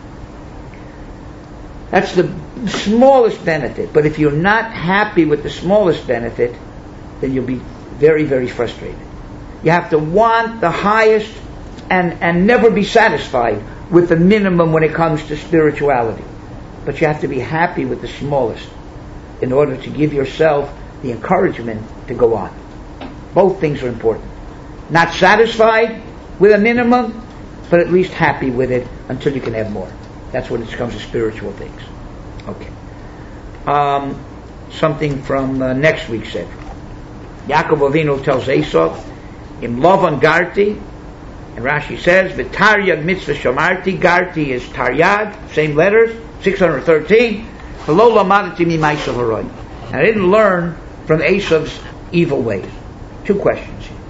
S1: That's the smallest benefit. But if you're not happy with the smallest benefit, then you'll be very, very frustrated. You have to want the highest and, and never be satisfied with the minimum when it comes to spirituality. But you have to be happy with the smallest in order to give yourself the encouragement to go on. Both things are important. Not satisfied with a minimum, but at least happy with it until you can have more. That's when it comes to spiritual things. Okay. Um, something from uh, next week's Sedra. Yaakov Avinu tells Esau, Im Lavan Garti, and Rashi says, V'taryag mitzvah shamarti, Garti is Taryag, same letters, six hundred thirteen, V'lo lamadati mi'maisav haroy. And I didn't learn from Esau's evil ways. Two questions here.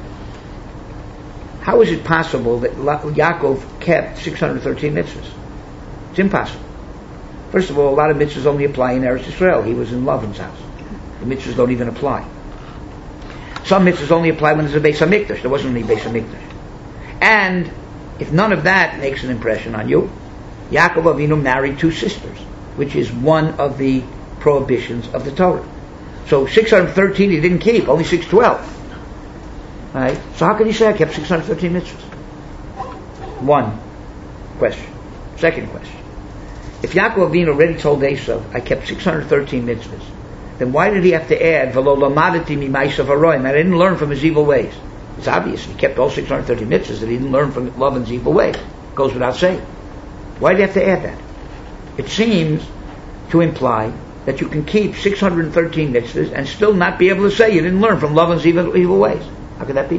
S1: How is it possible that Yaakov kept six hundred thirteen mitzvahs? It's impossible. First of all, a lot of mitzvahs only apply in Eretz Yisrael. He was in Lavan's house. The mitzvahs don't even apply. Some mitzvahs only apply when there's a Beis HaMikdash. There wasn't any Beis HaMikdash. And if none of that makes an impression on you, Yaakov Avinu married two sisters, which is one of the prohibitions of the Torah. So six hundred thirteen he didn't keep, only six hundred twelve. Right? So how can you say I kept six hundred thirteen mitzvahs? One question. Second question. If Yaakov Avinu already told Esau, I kept six hundred thirteen mitzvahs, then why did he have to add, V'lo lamadati mi'maisav haroyim? I didn't learn from his evil ways. It's obvious. He kept all six hundred thirty mitzvahs that he didn't learn from Lavan's evil ways. Goes without saying. Why did he have to add that? It seems to imply that you can keep six hundred thirteen mitzvahs and still not be able to say you didn't learn from Lavan's evil, evil ways. How could that be?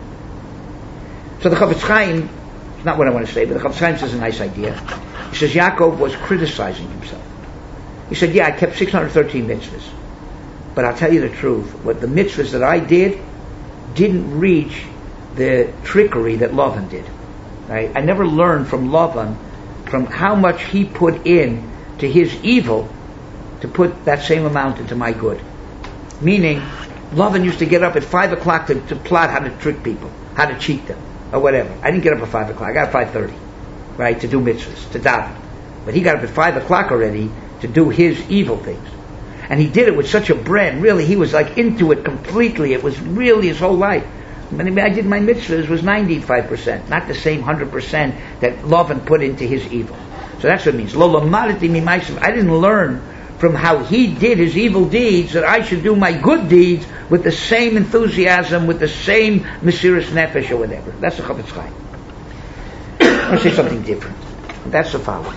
S1: So the Chafetz Chaim, it's not what I want to say, but the Chafetz Chaim says a nice idea. He says Yaakov was criticizing himself. He said, yeah, I kept six hundred thirteen mitzvahs. But I'll tell you the truth. What the mitzvahs that I did didn't reach the trickery that Lavan did. Right? I never learned from Lavan from how much he put in to his evil to put that same amount into my good. Meaning, Lavan used to get up at five o'clock to, to plot how to trick people, how to cheat them, or whatever. I didn't get up at five o'clock. I got up at five thirty, right, to do mitzvahs, to daven. But he got up at five o'clock already to do his evil things. And he did it with such a bren. Really, he was like into it completely. It was really his whole life. When I did my mitzvahs, it was ninety-five percent, not the same one hundred percent that Lavan put into his evil. So that's what it means. Lo lamadati mi'maisav. I didn't learn from how he did his evil deeds that I should do my good deeds with the same enthusiasm, with the same mesiras nefesh or whatever. That's the Chafetz Chaim. I want to say something different. That's the following.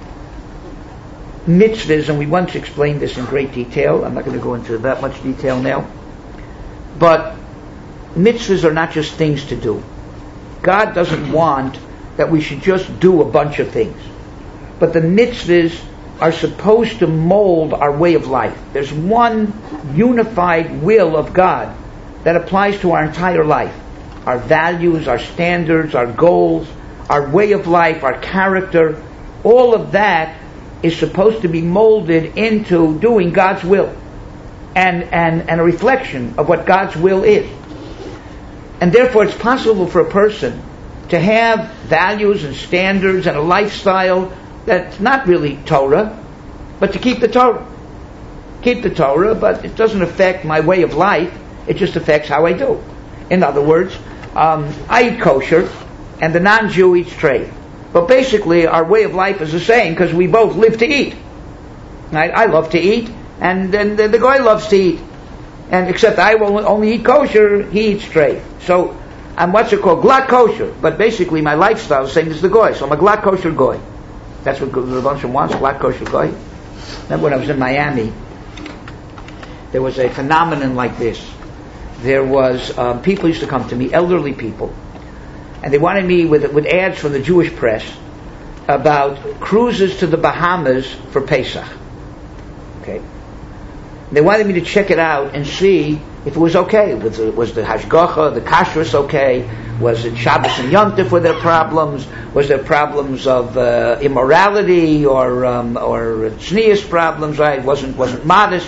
S1: Mitzvahs, and we once explained this in great detail. I'm not going to go into that much detail now. But mitzvahs are not just things to do. God doesn't want that we should just do a bunch of things. But the mitzvahs are supposed to mold our way of life. There's one unified will of God that applies to our entire life. Our values, our standards, our goals, our way of life, our character, all of that is supposed to be molded into doing God's will and, and, and a reflection of what God's will is. And therefore it's possible for a person to have values and standards and a lifestyle that's not really Torah, but to keep the Torah. Keep the Torah, but it doesn't affect my way of life, it just affects how I do. In other words, um, I eat kosher and the non-Jew eats treif. But basically, our way of life is the same because we both live to eat. Right? I love to eat, and then the, the guy loves to eat. And except I will only eat kosher, he eats treif. So I'm what's it called, glatt kosher. But basically my lifestyle is the same as the goy. So I'm a glatt kosher goy. That's what the Rebbeinu Shalom wants, glatt kosher goy. Remember when I was in Miami, there was a phenomenon like this. There was um, people used to come to me, elderly people, and they wanted me with with ads from the Jewish press about cruises to the Bahamas for Pesach. Okay, they wanted me to check it out and see if it was okay. Was the, was the hashgacha, the kashrus okay? Was it Shabbos and Yom Tov? Were there problems? Was there problems of uh, immorality or um, or tznius problems? Right? Wasn't wasn't modest.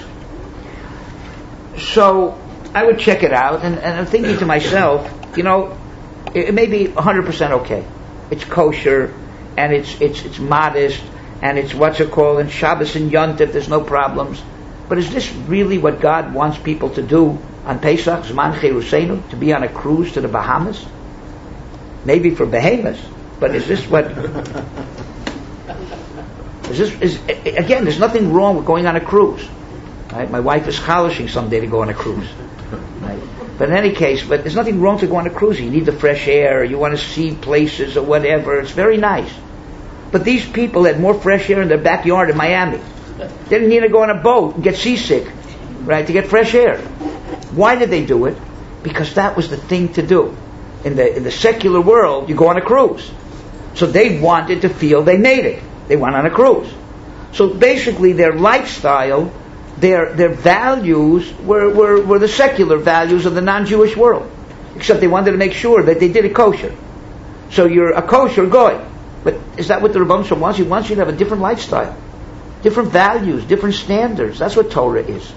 S1: So I would check it out, and, and I'm thinking to myself, you know, it, it may be one hundred percent okay. It's kosher, and it's it's it's modest, and it's what's it called, and Shabbos and Yom Tov, there's no problems. But is this really what God wants people to do on Pesach, Zman Cheruseinu, to be on a cruise to the Bahamas? Maybe for behemoths, but is this what... is this is again, there's nothing wrong with going on a cruise. Right? My wife is chalishing someday to go on a cruise. Right? But in any case, but there's nothing wrong to go on a cruise. You need the fresh air, you want to see places or whatever. It's very nice. But these people had more fresh air in their backyard in Miami. They didn't need to go on a boat and get seasick, right, to get fresh air. Why did they do it? Because that was the thing to do. In the in the secular world, you go on a cruise. So they wanted to feel they made it. They went on a cruise. So basically their lifestyle, their their values were, were, were the secular values of the non-Jewish world. Except they wanted to make sure that they did it kosher. So you're a kosher goy. But is that what the Rebbeinu Shalom wants? He wants you to have a different lifestyle. Different values, different standards. That's what Torah is.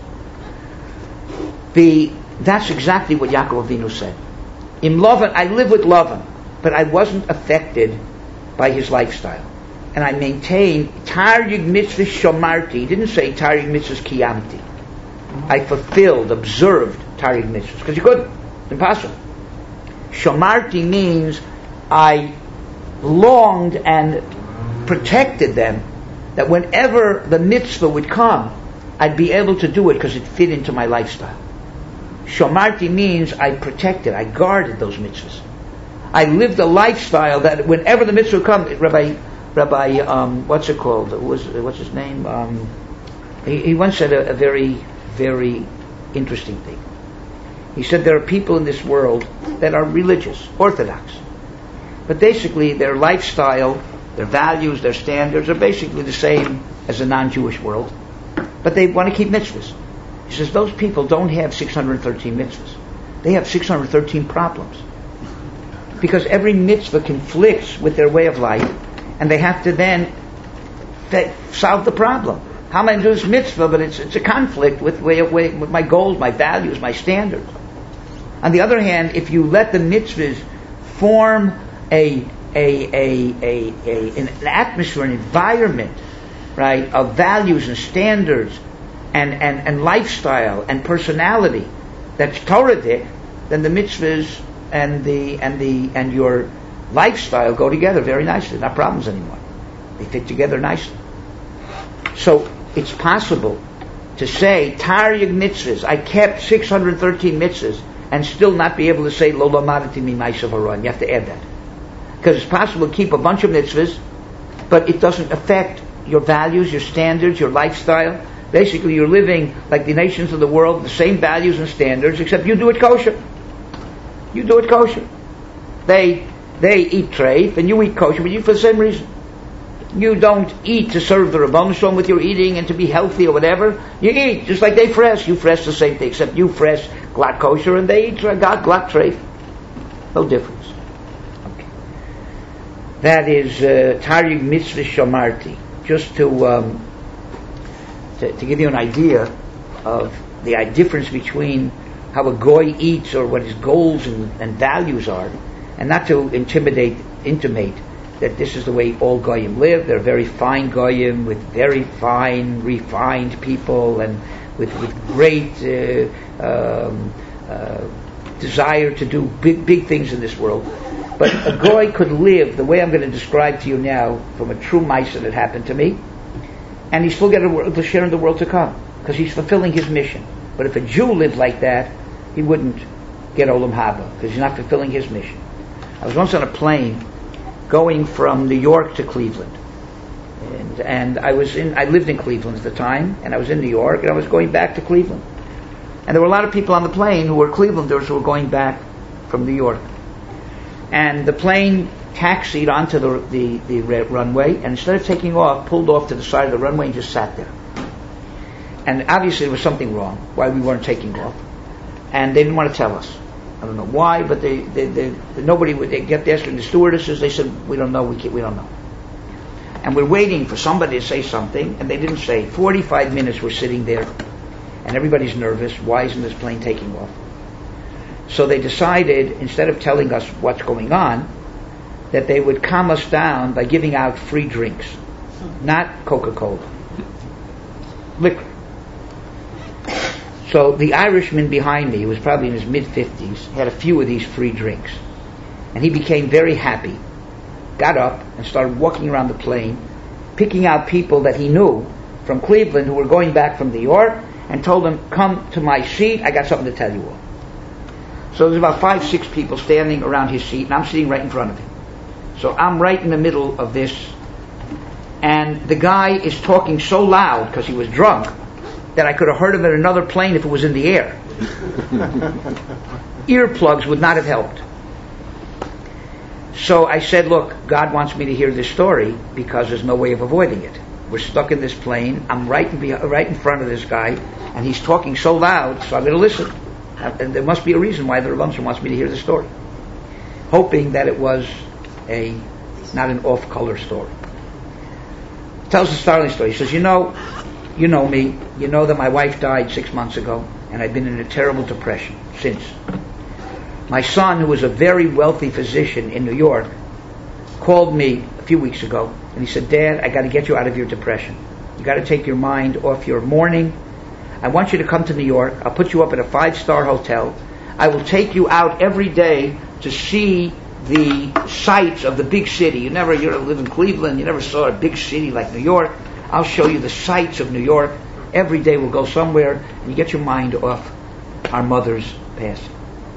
S1: The, that's exactly what Yaakov Avinu said. In Lavan, I live with Lavan, but I wasn't affected by his lifestyle. And I maintained Taryag mitzvahs shomarti. He didn't say Taryag mitzvahs kiyamti. I fulfilled, observed Taryag mitzvahs. Because you couldn't. It's impossible. Shomarti means I longed and protected them, that whenever the mitzvah would come, I'd be able to do it because it fit into my lifestyle. Shomarti means I protected, I guarded those mitzvahs. I lived a lifestyle that whenever the mitzvah would come, Rabbi, Rabbi, um, what's it called? What was, what's his name? Um, he, he once said a, a very, very interesting thing. He said there are people in this world that are religious, orthodox, but basically their lifestyle, their values, their standards are basically the same as the non-Jewish world, but they want to keep mitzvahs. He says those people don't have six hundred thirteen mitzvahs. They have six hundred thirteen problems. Because every mitzvah conflicts with their way of life, and they have to then th- solve the problem. How am I going to do this mitzvah, but it's it's a conflict with way of way, with my goals, my values, my standards. On the other hand, if you let the mitzvahs form a a a a, a an atmosphere, an environment, right, of values and standards and, and, and lifestyle and personality that's Torah-dik, then the mitzvahs and the and the and your lifestyle go together very nicely. Not problems anymore. They fit together nicely. So it's possible to say Taryag mitzvahs, I kept six hundred thirteen mitzvahs, and still not be able to say Lo lamadati mima'asav hara. You have to add that. Because it's possible to keep a bunch of mitzvahs, but it doesn't affect your values, your standards, your lifestyle. Basically, you're living like the nations of the world, the same values and standards, except you do it kosher. You do it kosher. They they eat treif, and you eat kosher, but you for the same reason. You don't eat to serve the Rebbeinu Shalom with your eating and to be healthy or whatever. You eat just like they fresh. You fresh the same thing, except you fresh glatt kosher and they eat glatt treif. No difference. Okay. That is uh, Taryag mitzvah shomarti. Just to, um, to to give you an idea of the uh, difference between how a goy eats or what his goals and, and values are, and not to intimidate, intimate that this is the way all goyim live. They're very fine goyim with very fine, refined people and with with great uh, um, uh, desire to do big big things in this world. But a goy could live the way I'm going to describe to you now from a true ma'aseh that happened to me, and he still get a, to share in the world to come because he's fulfilling his mission. But if a Jew lived like that, he wouldn't get Olam Haba, because he's not fulfilling his mission. I was once on a plane going from New York to Cleveland. And, and I was in, I lived in Cleveland at the time, and I was in New York, and I was going back to Cleveland. And there were a lot of people on the plane who were Clevelanders who were going back from New York. And the plane taxied onto the, the, the runway, and instead of taking off, pulled off to the side of the runway and just sat there. And obviously there was something wrong, why we weren't taking off. And they didn't want to tell us. I don't know why, but they, they, they, nobody would, they kept asking the stewardesses, they said, we don't know, we, can't, we don't know. And we're waiting for somebody to say something, and they didn't say. forty-five minutes we're sitting there, and everybody's nervous. Why isn't this plane taking off? So they decided, instead of telling us what's going on, that they would calm us down by giving out free drinks. Not Coca-Cola. Liquor. So the Irishman behind me, who was probably in his mid-fifties, had a few of these free drinks. And he became very happy, got up, and started walking around the plane, picking out people that he knew from Cleveland who were going back from New York, and told them, come to my seat, I got something to tell you all. So there's about five, six people standing around his seat, and I'm sitting right in front of him. So I'm right in the middle of this, and the guy is talking so loud, because he was drunk, that I could have heard him in another plane if it was in the air. Earplugs would not have helped. So I said, look, God wants me to hear this story because there's no way of avoiding it. We're stuck in this plane. I'm right in, right in front of this guy, and he's talking so loud, so I'm going to listen. And there must be a reason why the Rebbe wants me to hear the story. Hoping that it was a not an off-color story. Tells the startling story. He says, you know, you know me. You know that my wife died six months ago, and I've been in a terrible depression since. My son, who was a very wealthy physician in New York, called me a few weeks ago, and he said, Dad, I got to get you out of your depression. You got to take your mind off your mourning. I want you to come to New York. I'll put you up at a five-star hotel. I will take you out every day to see the sights of the big city. You never, you live in Cleveland, you never saw a big city like New York. I'll show you the sights of New York. Every day we'll go somewhere, and you get your mind off our mother's passing.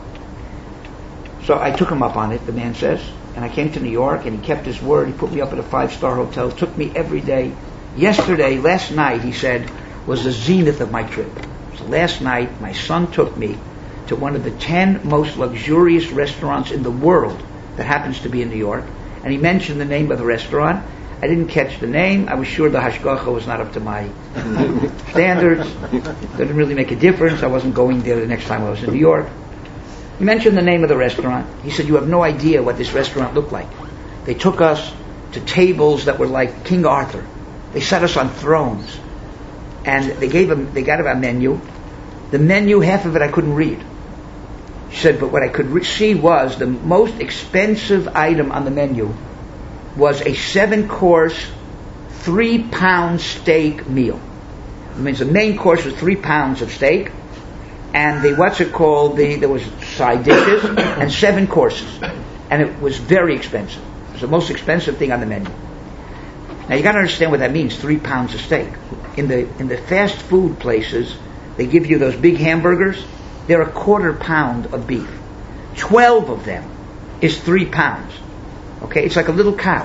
S1: So I took him up on it, the man says, and I came to New York, and he kept his word. He put me up at a five-star hotel, took me every day. Yesterday, last night, he said, was the zenith of my trip. So last night, my son took me to one of the ten most luxurious restaurants in the world that happens to be in New York, and he mentioned the name of the restaurant. I didn't catch the name. I was sure the hashgacha was not up to my standards. It didn't really make a difference. I wasn't going there the next time I was in New York. He mentioned the name of the restaurant. He said, you have no idea what this restaurant looked like. They took us to tables that were like King Arthur. They set us on thrones. And they gave them, they got a menu. The menu, half of it I couldn't read. She said, but what I could re- see was the most expensive item on the menu was a seven-course, three-pound steak meal. It means the main course was three pounds of steak, and the what's it called? The there was side dishes and seven courses, and it was very expensive. It was the most expensive thing on the menu. Now you got to understand what that means: three pounds of steak. In the in the fast food places, they give you those big hamburgers. They're a quarter pound of beef. Twelve of them is three pounds. Okay, it's like a little cow.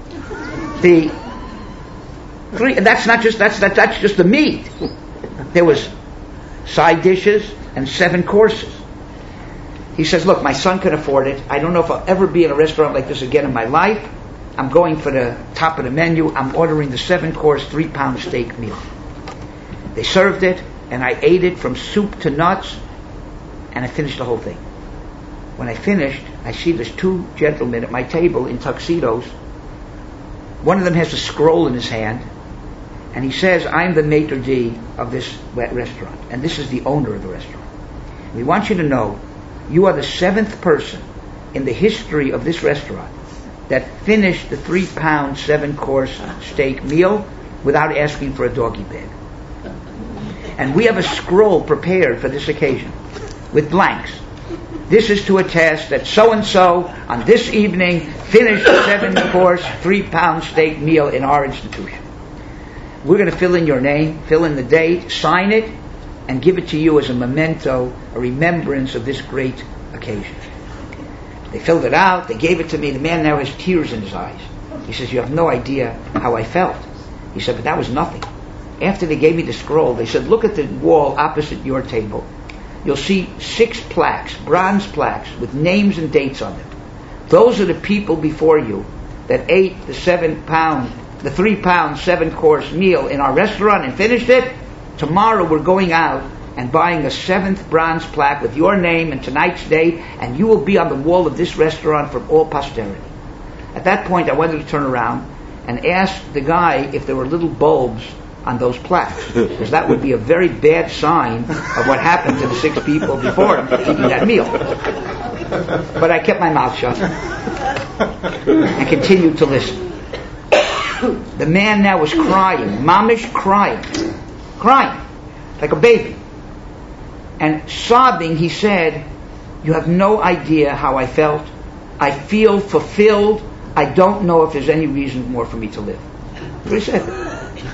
S1: The three. That's not just that's that, that's just the meat. There was side dishes and seven courses. He says, "Look, my son can afford it. I don't know if I'll ever be in a restaurant like this again in my life. I'm going for the top of the menu. I'm ordering the seven-course, three-pound steak meal." They served it, and I ate it from soup to nuts, and I finished the whole thing. When I finished, I see there's two gentlemen at my table in tuxedos. One of them has a scroll in his hand, and he says, "I'm the maitre d' of this restaurant, and this is the owner of the restaurant. We want you to know, you are the seventh person in the history of this restaurant that finished the three-pound, seven-course steak meal without asking for a doggy bag. And we have a scroll prepared for this occasion with blanks. This is to attest that so-and-so on this evening finished a seven-course, three-pound steak meal in our institution. We're going to fill in your name, fill in the date, sign it, and give it to you as a memento, a remembrance of this great occasion. They filled it out, they gave it to me. The man now has tears in his eyes. He says, you have no idea how I felt. He said, but that was nothing. After they gave me the scroll, they said, look at the wall opposite your table. You'll see six plaques, bronze plaques, with names and dates on them. Those are the people before you that ate the seven pound, the three pound, seven course meal in our restaurant and finished it. Tomorrow we're going out and buying a seventh bronze plaque with your name and tonight's date, and you will be on the wall of this restaurant for all posterity. At that point, I wanted to turn around and ask the guy if there were little bulbs on those plaques, because that would be a very bad sign of what happened to the six people before him eating that meal. But I kept my mouth shut and continued to listen. The man now was crying, mamish crying, crying like a baby. And sobbing, he said, you have no idea how I felt. I feel fulfilled. I don't know if there's any reason more for me to live. That's what he said.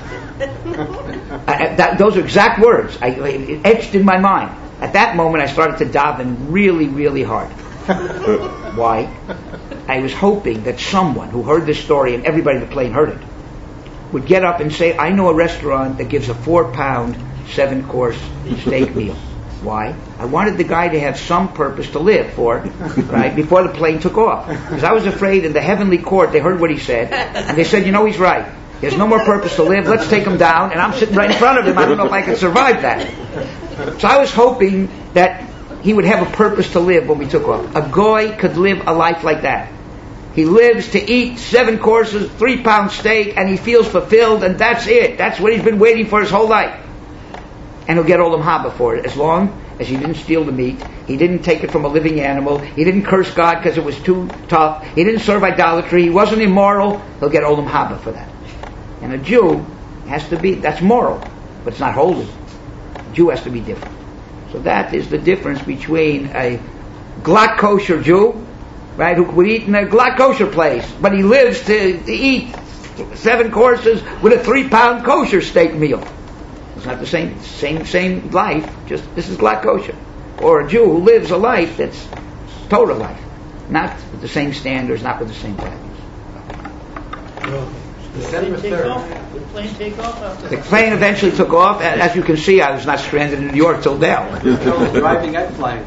S1: I, that, those are exact words. I, it etched in my mind. At that moment, I started to daven really, really hard. Why? I was hoping that someone who heard this story, and everybody in the plane heard it, would get up and say, I know a restaurant that gives a four-pound, seven-course steak meal. Why? I wanted the guy to have some purpose to live for, right, before the plane took off. Because I was afraid in the heavenly court, they heard what he said, and they said, you know, he's right. He has no more purpose to live. Let's take him down. And I'm sitting right in front of him. I don't know if I could survive that. So I was hoping that he would have a purpose to live when we took off. A goy could live a life like that. He lives to eat seven courses, three pound steak, and he feels fulfilled, and that's it. That's what he's been waiting for his whole life. And he'll get olam haba for it, as long as he didn't steal the meat, he didn't take it from a living animal, he didn't curse God because it was too tough, he didn't serve idolatry, he wasn't immoral, he'll get olam haba for that. And a Jew has to be, that's moral, but it's not holy. A Jew has to be different. So that is the difference between a glatt kosher Jew, right, who would eat in a glatt kosher place, but he lives to, to eat seven courses with a three pound kosher steak meal. It's not the same, same, same life, just this is glatt kosher. Or a Jew who lives a life that's Torah life, not with the same standards, not with the same values.
S2: Well, December third. The plane take off after
S1: The plane eventually took off. As you can see, I was not stranded in New York till now.
S2: driving and flying.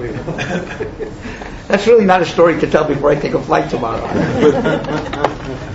S1: That's really not a story to tell before I take a flight tomorrow.